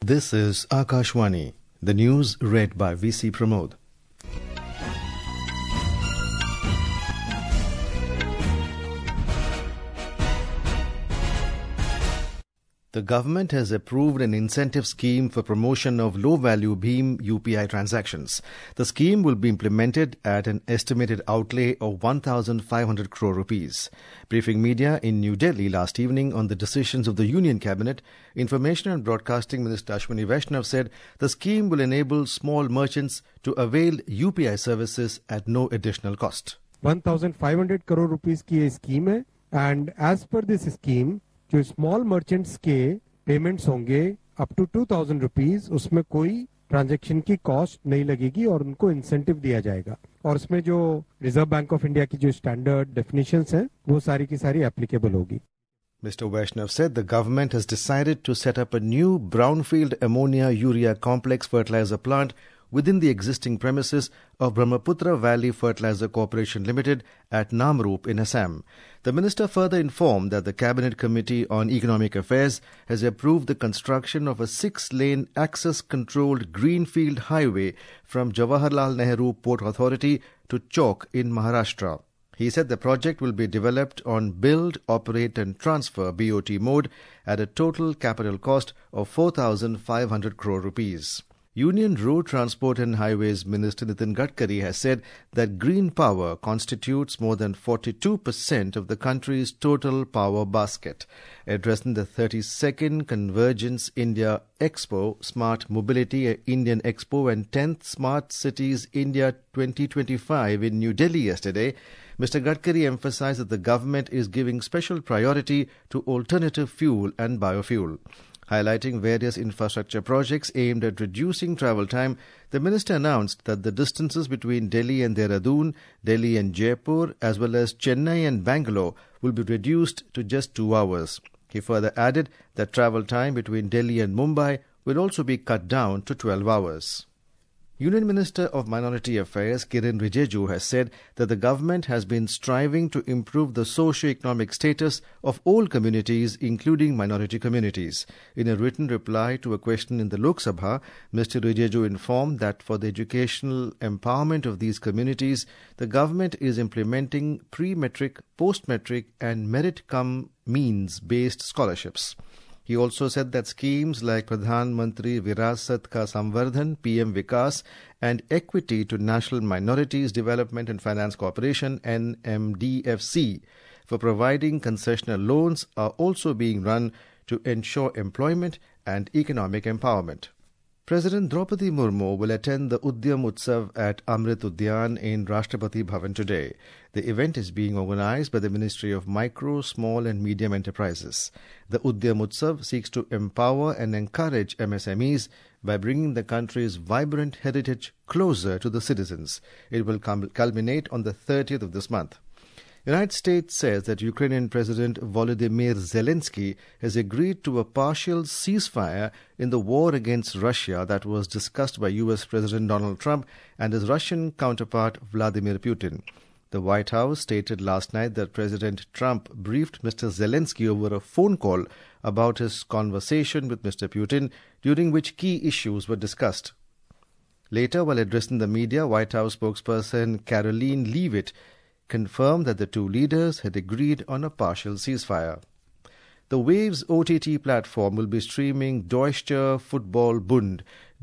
This is Akashwani. The news read by VC Pramod. The government has approved an incentive scheme for promotion of low-value BHIM UPI transactions. The scheme will be implemented at an estimated outlay of 1,500 crore rupees. Briefing media in New Delhi last evening on the decisions of the Union Cabinet, Information and Broadcasting Minister Ashwini Vaishnav said the scheme will enable small merchants to avail UPI services at no additional cost. 1,500 crore rupees की ये scheme है, and as per this scheme, जो small merchants के payments होंगे up to 2,000 rupees, उसमें कोई transaction की cost नहीं लगेगी और उनको इंसेंटिव दिया जाएगा. और उसमें जो रिजर्व बैंक ऑफ इंडिया की जो स्टैंडर्ड डेफिनेशंस हैं वो सारी की सारी एप्लीकेबल होगी. Mr. Vaishnav said the government has decided to set up a new brownfield ammonia urea complex fertilizer plant within the existing premises of Brahmaputra Valley Fertilizer Corporation Limited at Namrup in Assam. The minister further informed that the Cabinet Committee on Economic Affairs has approved the construction of a 6-lane access-controlled greenfield highway from Jawaharlal Nehru Port Authority to Chowk in Maharashtra. He said the project will be developed on build, operate and transfer BOT mode at a total capital cost of 4,500 crore rupees. Union Road Transport and Highways Minister Nitin Gadkari has said that green power constitutes more than 42% of the country's total power basket. Addressing the 32nd Convergence India Expo, Smart Mobility Indian Expo and 10th Smart Cities India 2025 in New Delhi yesterday, Mr. Gadkari emphasized that the government is giving special priority to alternative fuel and biofuel. Highlighting various infrastructure projects aimed at reducing travel time, the minister announced that the distances between Delhi and Dehradun, Delhi and Jaipur, as well as Chennai and Bangalore will be reduced to just 2 hours. He further added that travel time between Delhi and Mumbai will also be cut down to 12 hours. Union Minister of Minority Affairs Kiren Rijiju has said that the government has been striving to improve the socio-economic status of all communities, including minority communities. In a written reply to a question in the Lok Sabha, Mr. Rijiju informed that for the educational empowerment of these communities, the government is implementing pre-metric, post-metric and merit-cum-means-based scholarships. He also said that schemes like Pradhan Mantri Virasat Ka Samvardhan, PM Vikas, and Equity to National Minorities Development and Finance Corporation, NMDFC, for providing concessional loans are also being run to ensure employment and economic empowerment. President Draupadi Murmu will attend the Udyam Utsav at Amrit Udyan in Rashtrapati Bhavan today. The event is being organized by the Ministry of Micro, Small and Medium Enterprises. The Udyam Utsav seeks to empower and encourage MSMEs by bringing the country's vibrant heritage closer to the citizens. It will culminate on the 30th of this month. The United States says that Ukrainian President Volodymyr Zelensky has agreed to a partial ceasefire in the war against Russia that was discussed by U.S. President Donald Trump and his Russian counterpart Vladimir Putin. The White House stated last night that President Trump briefed Mr. Zelensky over a phone call about his conversation with Mr. Putin, during which key issues were discussed. Later, while addressing the media, White House spokesperson Caroline Leavitt confirmed that the two leaders had agreed on a partial ceasefire. The Waves OTT platform will be streaming Deutsche Football Bund,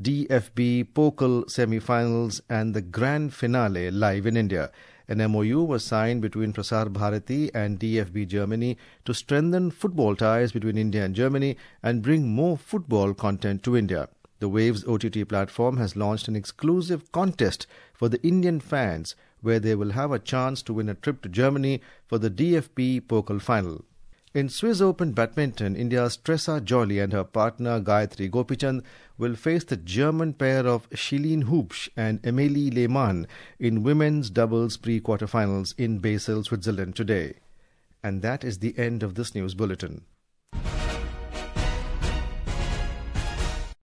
DFB Pokal semi-finals and the grand finale live in India. An MOU was signed between Prasar Bharati and DFB Germany to strengthen football ties between India and Germany and bring more football content to India. The Waves OTT platform has launched an exclusive contest for the Indian fans where they will have a chance to win a trip to Germany for the DFB Pokal final. In Swiss Open Badminton, India's Tressa Jolie and her partner Gayatri Gopichand will face the German pair of Shiline Hubsch and Emilie Lehmann in women's doubles pre-quarterfinals in Basel, Switzerland today. And that is the end of this news bulletin.